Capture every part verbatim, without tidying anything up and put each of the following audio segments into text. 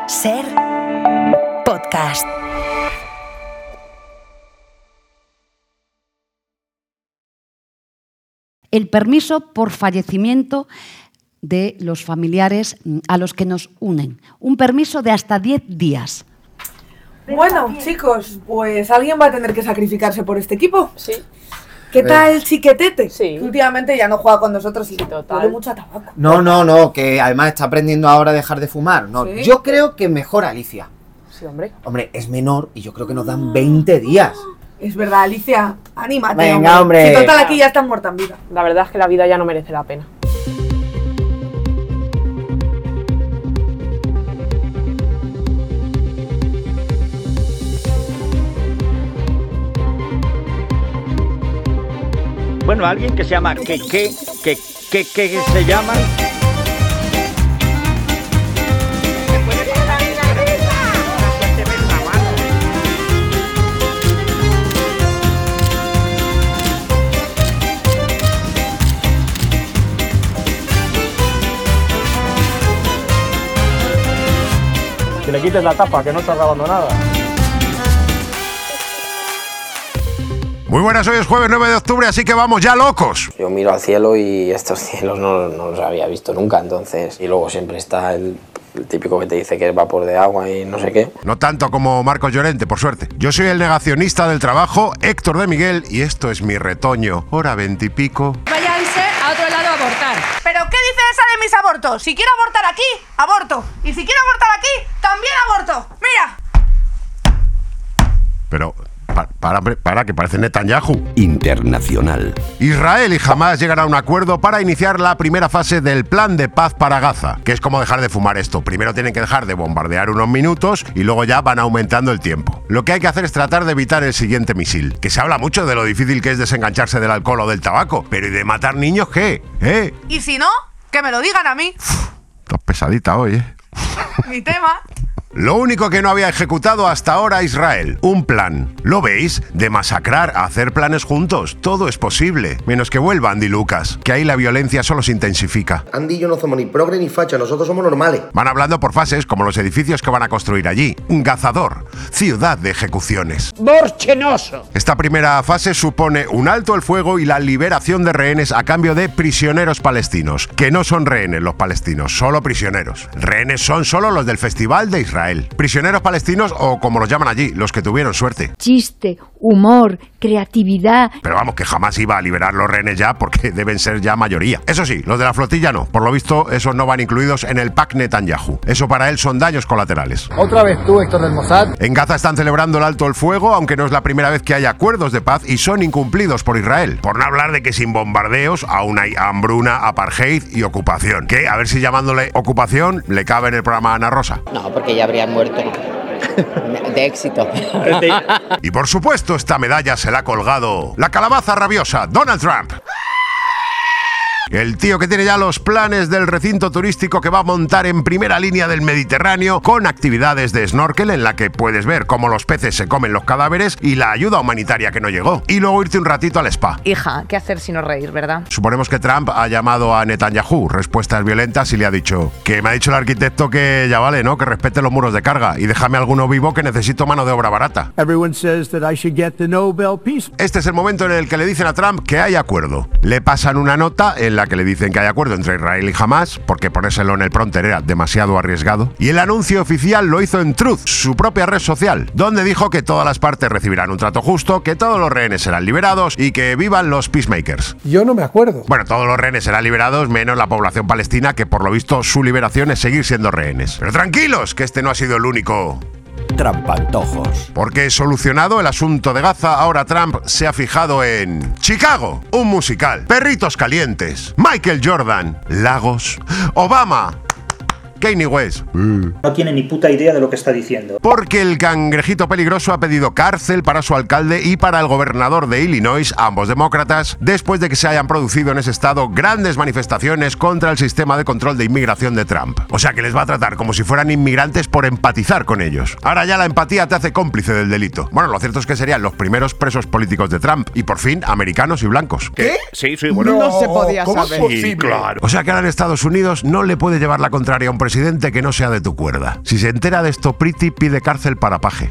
Ser podcast. El permiso por fallecimiento de los familiares a los que nos unen. Un permiso de hasta diez días. Bueno, chicos, pues alguien va a tener que sacrificarse por este equipo. Sí. ¿Qué tal Chiquetete? Sí. Que últimamente ya no juega con nosotros y Sí, total. huele mucho a tabaco. No, no, no, que además está aprendiendo ahora a dejar de fumar. No, ¿Sí? yo creo que mejor Alicia. Sí, hombre. Hombre, es menor y yo creo que nos dan veinte días. Es verdad, Alicia, anímate. Venga, hombre. Si total aquí ya está muerta en vida. La verdad es que la vida ya no merece la pena. Bueno, alguien que se llama que que que que que se llama Que le quites la tapa, que no está grabando nada. Muy buenas, hoy es jueves nueve de octubre, así que vamos ya locos. Yo miro al cielo y estos cielos no, no los había visto nunca, entonces... Y luego siempre está el, el típico que te dice que es vapor de agua y no sé qué. No tanto como Marcos Llorente, por suerte. Yo soy el negacionista del trabajo, Héctor de Miguel, y esto es mi retoño. Hora veintipico. Váyanse a otro lado a abortar. ¿Pero qué dice esa de mis abortos? Si quiero abortar aquí, aborto. Y si quiero abortar aquí, también aborto. Mira. Pero... Pa- Para, para, que parece Netanyahu. Internacional. Israel y Hamás llegan a un acuerdo para iniciar la primera fase del plan de paz para Gaza, que es como dejar de fumar esto. Primero tienen que dejar de bombardear unos minutos y luego ya van aumentando el tiempo. Lo que hay que hacer es tratar de evitar el siguiente misil, que se habla mucho de lo difícil que es desengancharse del alcohol o del tabaco, pero ¿y de matar niños qué? ¿Eh? Y si no, que me lo digan a mí. Estás pesadita hoy, ¿eh? Mi tema. Lo único que no había ejecutado hasta ahora Israel, un plan. ¿Lo veis? De masacrar a hacer planes juntos. Todo es posible. Menos que vuelva Andy Lucas, que ahí la violencia solo se intensifica. Andy y yo no somos ni progre ni facha, nosotros somos normales. Van hablando por fases como los edificios que van a construir allí. Gazador, ciudad de ejecuciones. Borchenoso. Esta primera fase supone un alto el fuego y la liberación de rehenes a cambio de prisioneros palestinos. Que no son rehenes los palestinos, solo prisioneros. Rehenes son solo los del Festival de Israel. Prisioneros palestinos o como los llaman allí, los que tuvieron suerte. Chiste, humor, creatividad. Pero vamos, que jamás iba a liberar los rehenes ya porque deben ser ya mayoría. Eso sí, los de la flotilla no. Por lo visto, esos no van incluidos en el pack Netanyahu. Eso para él son daños colaterales. Otra vez tú, Héctor del Mossad. En Gaza están celebrando el alto el fuego, aunque no es la primera vez que hay acuerdos de paz y son incumplidos por Israel. Por no hablar de que sin bombardeos aún hay hambruna, apartheid y ocupación. Que a ver si llamándole ocupación le cabe en el programa a Ana Rosa. No, porque ya habrían muerto. De éxito. Y por supuesto, esta medalla se la ha colgado la calabaza rabiosa, Donald Trump. El tío que tiene ya los planes del recinto turístico que va a montar en primera línea del Mediterráneo con actividades de snorkel en la que puedes ver cómo los peces se comen los cadáveres y la ayuda humanitaria que no llegó. Y luego irte un ratito al spa. Hija, ¿qué hacer sino reír, verdad? Suponemos que Trump ha llamado a Netanyahu respuestas violentas y le ha dicho que me ha dicho el arquitecto que ya vale, ¿no? Que respete los muros de carga y déjame alguno vivo que necesito mano de obra barata. Everyone says that I should get the Nobel Peace. Este es el momento en el que le dicen a Trump que hay acuerdo. Le pasan una nota en la que le dicen que hay acuerdo entre Israel y Hamás, porque ponérselo en el pronter era demasiado arriesgado. Y el anuncio oficial lo hizo en Truth, su propia red social, donde dijo que todas las partes recibirán un trato justo, que todos los rehenes serán liberados y que vivan los peacemakers. Yo no me acuerdo. Bueno, todos los rehenes serán liberados, menos la población palestina, que por lo visto su liberación es seguir siendo rehenes. Pero tranquilos, que este no ha sido el único Trampantojos. Porque solucionado el asunto de Gaza, ahora Trump se ha fijado en Chicago, un musical, perritos calientes, Michael Jordan, Lagos, Obama, Kanye West. No tiene ni puta idea de lo que está diciendo. Porque el cangrejito peligroso ha pedido cárcel para su alcalde y para el gobernador de Illinois, ambos demócratas, después de que se hayan producido en ese estado grandes manifestaciones contra el sistema de control de inmigración de Trump. O sea que les va a tratar como si fueran inmigrantes por empatizar con ellos. Ahora ya la empatía te hace cómplice del delito. Bueno, lo cierto es que serían los primeros presos políticos de Trump y por fin americanos y blancos. ¿Qué? Sí, sí, bueno. No, no se podía ¿Cómo saber. es posible? Claro. O sea que ahora en Estados Unidos no le puede llevar la contraria a un presidente presidente que no sea de tu cuerda. Si se entera de esto, Priti pide cárcel para paje.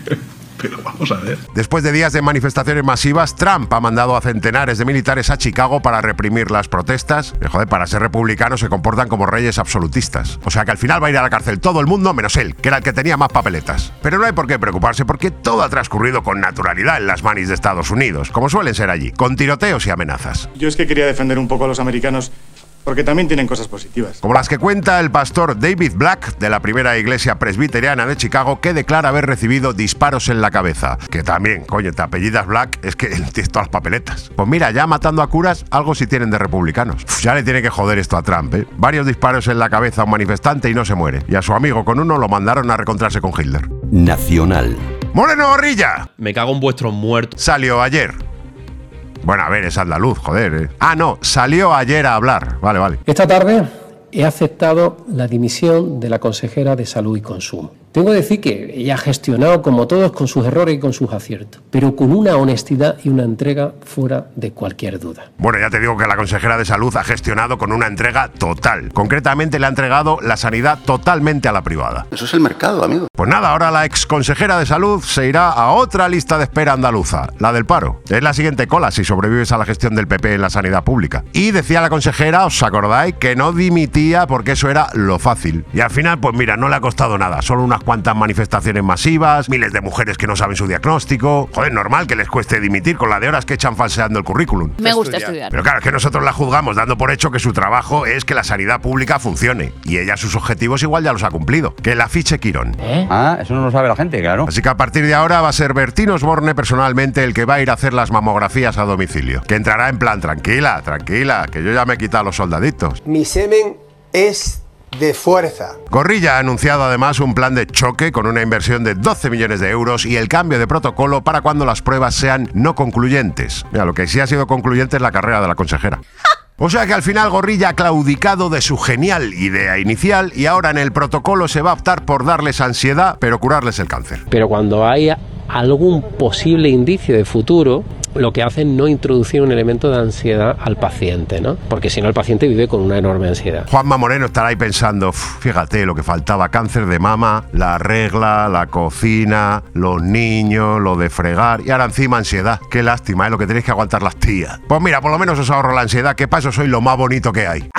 Pero vamos a ver. Después de días de manifestaciones masivas, Trump ha mandado a centenares de militares a Chicago para reprimir las protestas. Y, joder, para ser republicanos se comportan como reyes absolutistas. O sea que al final va a ir a la cárcel todo el mundo menos él, que era el que tenía más papeletas. Pero no hay por qué preocuparse porque todo ha transcurrido con naturalidad en las manis de Estados Unidos, como suelen ser allí, con tiroteos y amenazas. Yo es que quería defender un poco a los americanos, porque también tienen cosas positivas. Como las que cuenta el pastor David Black, de la primera iglesia presbiteriana de Chicago, que declara haber recibido disparos en la cabeza. Que también, coño, te apellidas Black, es que tienes todas las papeletas. Pues mira, ya matando a curas, algo sí tienen de republicanos. Uf, ya le tiene que joder esto a Trump, ¿eh? Varios disparos en la cabeza a un manifestante y no se muere. Y a su amigo con uno lo mandaron a recontrarse con Hitler. Nacional. ¡Moreno Gorrilla! Me cago en vuestros muertos. Salió ayer. Bueno, a ver, es andaluz, joder. ¿eh? Ah, no, salió ayer a hablar. Vale, vale. Esta tarde he aceptado la dimisión de la consejera de Salud y Consumo. Tengo que decir que ella ha gestionado, como todos, con sus errores y con sus aciertos, pero con una honestidad y una entrega fuera de cualquier duda. Bueno, ya te digo que la consejera de Salud ha gestionado con una entrega total. Concretamente le ha entregado la sanidad totalmente a la privada. Eso es el mercado, amigo. Pues nada, ahora la ex consejera de Salud se irá a otra lista de espera andaluza, la del paro. Es la siguiente cola si sobrevives a la gestión del P P en la sanidad pública. Y decía la consejera, ¿os acordáis? Que no dimitía porque eso era lo fácil. Y al final, pues mira, no le ha costado nada, solo unas cuantas manifestaciones masivas, miles de mujeres que no saben su diagnóstico. Joder, normal que les cueste dimitir con la de horas que echan falseando el currículum. Me gusta estudiar. Pero claro, es que nosotros la juzgamos dando por hecho que su trabajo es que la sanidad pública funcione. Y ella sus objetivos igual ya los ha cumplido. Que la fiche Quirón. ¿Eh? Ah, eso no lo sabe la gente, claro. Así que a partir de ahora va a ser Bertín Osborne personalmente el que va a ir a hacer las mamografías a domicilio. Que entrará en plan, tranquila, tranquila, que yo ya me he quitado los soldaditos. Mi semen es de fuerza. Gorrilla ha anunciado además un plan de choque con una inversión de doce millones de euros y el cambio de protocolo para cuando las pruebas sean no concluyentes. Mira, lo que sí ha sido concluyente es la carrera de la consejera. O sea que al final Gorrilla ha claudicado de su genial idea inicial y ahora en el protocolo se va a optar por darles ansiedad, pero curarles el cáncer. Pero cuando haya algún posible indicio de futuro, lo que hacen es no introducir un elemento de ansiedad al paciente, ¿no? Porque si no el paciente vive con una enorme ansiedad. Juanma Moreno estará ahí pensando, fíjate lo que faltaba, cáncer de mama, la regla, la cocina, los niños, lo de fregar y ahora encima ansiedad. Qué lástima, es ¿eh? Lo que tenéis que aguantar las tías. Pues mira, por lo menos os ahorro la ansiedad, que para eso soy lo más bonito que hay.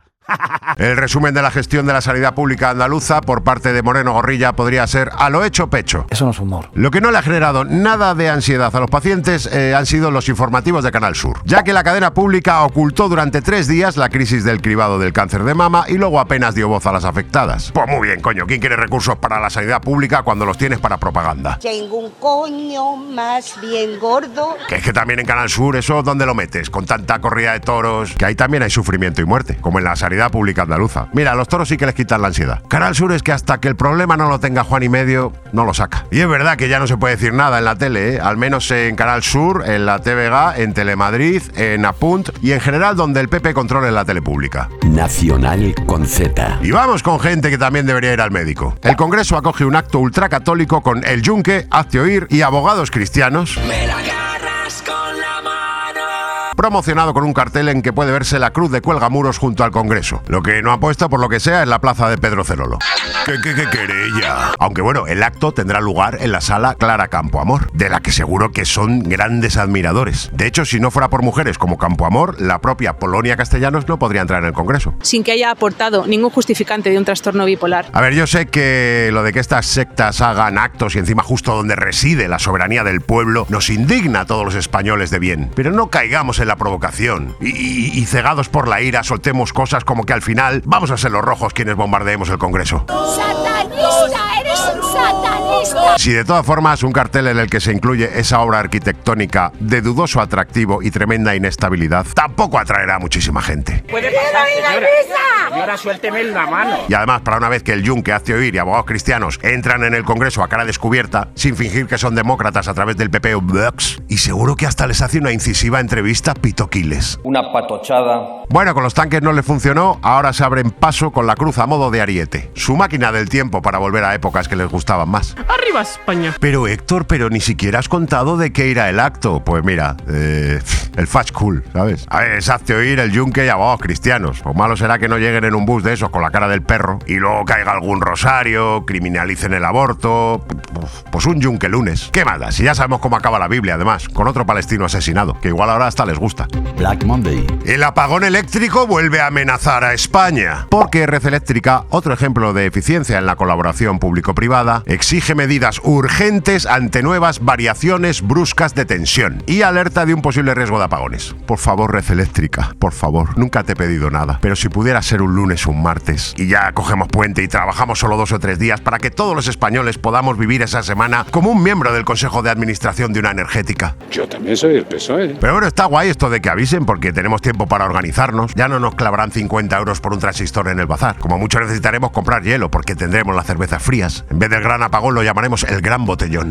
El resumen de la gestión de la sanidad pública andaluza por parte de Moreno Gorrilla podría ser a lo hecho pecho. Eso no es humor. Lo que no le ha generado nada de ansiedad a los pacientes eh, han sido los informativos de Canal Sur, ya que la cadena pública ocultó durante tres días la crisis del cribado del cáncer de mama y luego apenas dio voz a las afectadas. Pues muy bien, coño, ¿quién quiere recursos para la sanidad pública cuando los tienes para propaganda? Tengo un coño más bien gordo. Que es que también en Canal Sur, ¿eso dónde lo metes? Con tanta corrida de toros, que ahí también hay sufrimiento y muerte, como en la sanidad pública andaluza. Mira, a los toros sí que les quitan la ansiedad. Canal Sur es que hasta que el problema no lo tenga Juan y medio, no lo saca. Y es verdad que ya no se puede decir nada en la tele, ¿eh? Al menos en Canal Sur, en la T V G, en Telemadrid, en Apunt y en general donde el P P controle la tele pública. Nacional con Z. Y vamos con gente que también debería ir al médico. El Congreso acoge un acto ultracatólico con El Yunque, Hazte Oír y abogados cristianos. Me la agarras con la mano. Promocionado con un cartel en que puede verse la cruz de cuelgamuros junto al Congreso. Lo que no ha puesto, por lo que sea, es la plaza de Pedro Cerolo. ¿Qué, qué, qué querella? Aunque bueno, el acto tendrá lugar en la sala Clara Campoamor, de la que seguro que son grandes admiradores. De hecho, si no fuera por mujeres como Campoamor, la propia Polonia Castellanos no podría entrar en el Congreso. Sin que haya aportado ningún justificante de un trastorno bipolar. A ver, yo sé que lo de que estas sectas hagan actos y encima justo donde reside la soberanía del pueblo nos indigna a todos los españoles de bien. Pero no caigamos en la provocación y, y, y cegados por la ira soltemos cosas como que al final vamos a ser los rojos quienes bombardeemos el Congreso. ¡Satanista! ¡Eres un satanista! Si de todas formas un cartel en el que se incluye esa obra arquitectónica de dudoso atractivo y tremenda inestabilidad tampoco atraerá a muchísima gente. ¡Puede pasar, señora! Señora, suélteme la mano. Y además, para una vez que el Yunque, Hazte Oír y abogados cristianos entran en el Congreso a cara descubierta, sin fingir que son demócratas a través del P P o Vox, y seguro que hasta les hace una incisiva entrevista Pito Quiles. Una patochada. Bueno, con los tanques no le funcionó, ahora se abren paso con la cruz a modo de ariete. Su máquina del tiempo para volver a épocas que les gustaban costaban más. ¡Arriba España! Pero Héctor, pero ni siquiera has contado de qué irá el acto. Pues mira, eh, el Fast Cool, ¿sabes? A ver, es hazte oír el yunque y abogados cristianos. Pues malo será que no lleguen en un bus de esos con la cara del perro y luego caiga algún rosario, criminalicen el aborto. Pues un yunque lunes. ¿Qué más da? Si ya sabemos cómo acaba la Biblia, además, con otro palestino asesinado, que igual ahora hasta les gusta. Black Monday. El apagón eléctrico vuelve a amenazar a España, porque Red Eléctrica, otro ejemplo de eficiencia en la colaboración público-privada, exige medidas urgentes ante nuevas variaciones bruscas de tensión y alerta de un posible riesgo de apagones. Por favor, Red Eléctrica, por favor, nunca te he pedido nada, pero si pudiera ser un lunes o un martes y ya cogemos puente y trabajamos solo dos o tres días para que todos los españoles podamos vivir esa semana como un miembro del Consejo de Administración de una energética. Yo también soy el P S O E. Pero bueno, está guay esto de que avisen porque tenemos tiempo para organizarnos. Ya no nos clavarán cincuenta euros por un transistor en el bazar. Como mucho necesitaremos comprar hielo porque tendremos las cervezas frías. En vez del gran apagón lo llamaremos el gran botellón.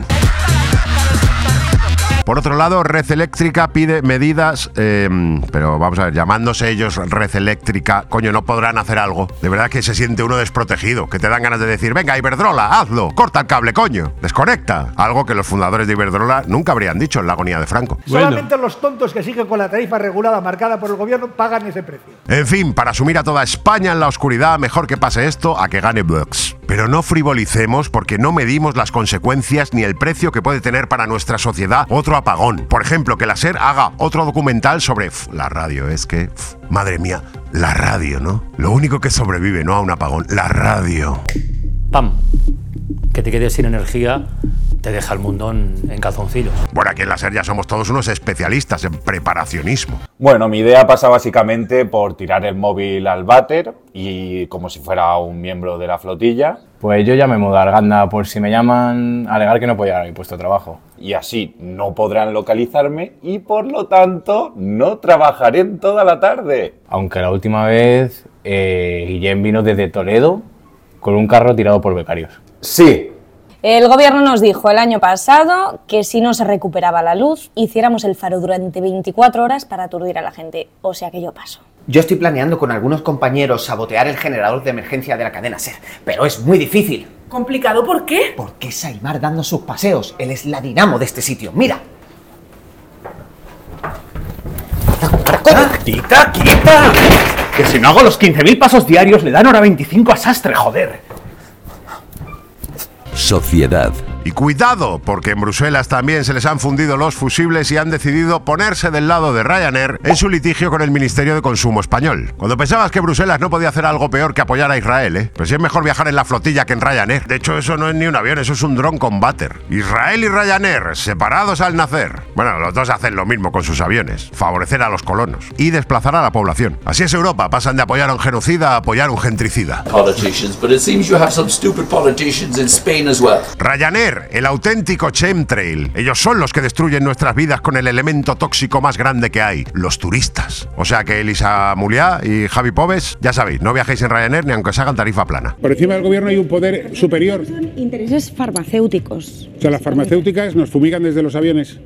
Por otro lado, Red Eléctrica pide medidas, eh, pero vamos a ver, llamándose ellos Red Eléctrica, coño, no podrán hacer algo. De verdad que se siente uno desprotegido, que te dan ganas de decir, venga, Iberdrola, hazlo, corta el cable, coño, desconecta. Algo que los fundadores de Iberdrola nunca habrían dicho en la agonía de Franco. Solamente los tontos que siguen con la tarifa regulada marcada por el gobierno pagan ese precio. En fin, para sumir a toda España en la oscuridad, mejor que pase esto a que gane Vox. Pero no frivolicemos porque no medimos las consecuencias ni el precio que puede tener para nuestra sociedad otro apagón. Por ejemplo, que la SER haga otro documental sobre pf, la radio. Es que, pf, madre mía, la radio, ¿no? Lo único que sobrevive, no a un apagón, la radio. ¡Pam! Que te quedes sin energía te deja el mundo en, en calzoncillos. Bueno, aquí en la SER ya somos todos unos especialistas en preparacionismo. Bueno, mi idea pasa básicamente por tirar el móvil al váter y como si fuera un miembro de la flotilla. Pues yo ya me mudo a Arganda por si me llaman a alegar que no puedo llegar a mi puesto de trabajo. Y así no podrán localizarme y por lo tanto no trabajaré en toda la tarde. Aunque la última vez eh, Guillem vino desde Toledo con un carro tirado por becarios. Sí. El gobierno nos dijo el año pasado que si no se recuperaba la luz, hiciéramos el faro durante veinticuatro horas para aturdir a la gente. O sea que yo paso. Yo estoy planeando con algunos compañeros sabotear el generador de emergencia de la cadena SER, pero es muy difícil. ¿Complicado? ¿Por qué? Porque es Aimar dando sus paseos. Él es la dinamo de este sitio. ¡Mira! ¡Quita, quita! Que si no hago los quince mil pasos diarios le dan hora veinticinco a Sastre, joder. Sociedad. Y cuidado, porque en Bruselas también se les han fundido los fusibles y han decidido ponerse del lado de Ryanair en su litigio con el Ministerio de Consumo español. Cuando pensabas que Bruselas no podía hacer algo peor que apoyar a Israel, ¿eh? Pues sí es mejor viajar en la flotilla que en Ryanair. De hecho, eso no es ni un avión, eso es un dron combater. Israel y Ryanair, separados al nacer. Bueno, los dos hacen lo mismo con sus aviones, favorecer a los colonos y desplazar a la población. Así es Europa, pasan de apoyar a un genocida a apoyar a un gentricida. Politicians, but it seems you have some stupid politicians in Spain as well. Ryanair, el auténtico chemtrail. Ellos son los que destruyen nuestras vidas con el elemento tóxico más grande que hay, los turistas. O sea que Elisa Muliá y Javi Pobes, ya sabéis, no viajéis en Ryanair ni aunque os hagan tarifa plana. Por encima del gobierno hay un poder superior. Son intereses farmacéuticos. O sea, las farmacéuticas nos fumigan desde los aviones.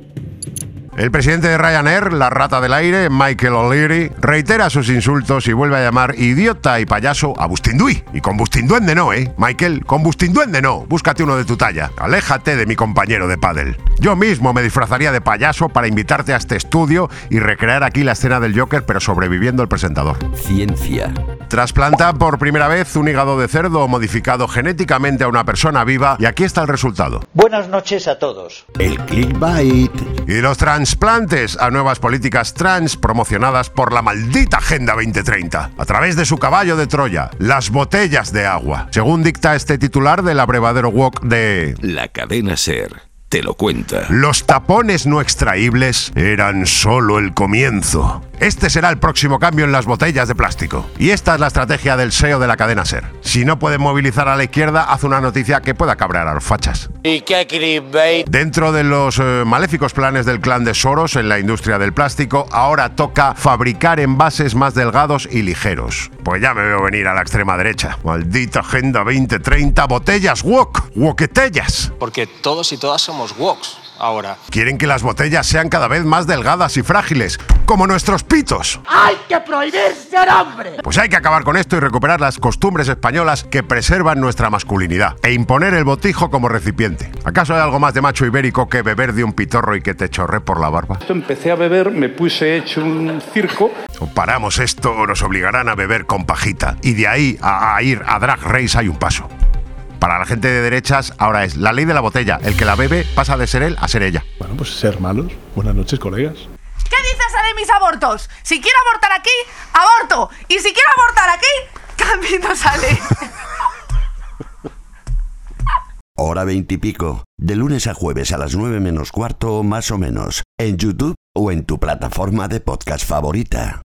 El presidente de Ryanair, la rata del aire, Michael O'Leary, reitera sus insultos y vuelve a llamar idiota y payaso a Bustinduí. Y con Bustinduende no, ¿eh? Michael, con Bustinduende no. Búscate uno de tu talla. Aléjate de mi compañero de pádel. Yo mismo me disfrazaría de payaso para invitarte a este estudio y recrear aquí la escena del Joker, pero sobreviviendo el presentador. Ciencia. Trasplantan por primera vez un hígado de cerdo modificado genéticamente a una persona viva y aquí está el resultado. Buenas noches a todos. El clickbait. Y los trasplantes a nuevas políticas trans promocionadas por la maldita Agenda veinte treinta a través de su caballo de Troya, las botellas de agua. Según dicta este titular del abrevadero Wok de... La cadena SER te lo cuenta. Los tapones no extraíbles eran solo el comienzo. Este será el próximo cambio en las botellas de plástico. Y esta es la estrategia del S E O de la cadena SER. Si no pueden movilizar a la izquierda, haz una noticia que pueda cabrear a los fachas. ¿Y qué clickbait? Dentro de los eh, maléficos planes del clan de Soros en la industria del plástico, ahora toca fabricar envases más delgados y ligeros. Pues ya me veo venir a la extrema derecha. Maldita Agenda veinte treinta, botellas wok, woketellas. Porque todos y todas somos woks. ahora. Quieren que las botellas sean cada vez más delgadas y frágiles, como nuestros pitos. ¡Hay que prohibir ser hombre! Pues hay que acabar con esto y recuperar las costumbres españolas que preservan nuestra masculinidad e imponer el botijo como recipiente. ¿Acaso hay algo más de macho ibérico que beber de un pitorro y que te chorre por la barba? Empecé a beber, me puse hecho un circo. O paramos esto o nos obligarán a beber con pajita. Y de ahí a, a ir a Drag Race hay un paso. Para la gente de derechas ahora es la ley de la botella. El que la bebe pasa de ser él a ser ella. Bueno, pues ser malos. Buenas noches, colegas. ¿Qué dices de mis abortos? Si quiero abortar aquí, aborto. Y si quiero abortar aquí, Campito sale. Hora veintipico. De lunes a jueves a las nueve menos cuarto, más o menos. En YouTube o en tu plataforma de podcast favorita.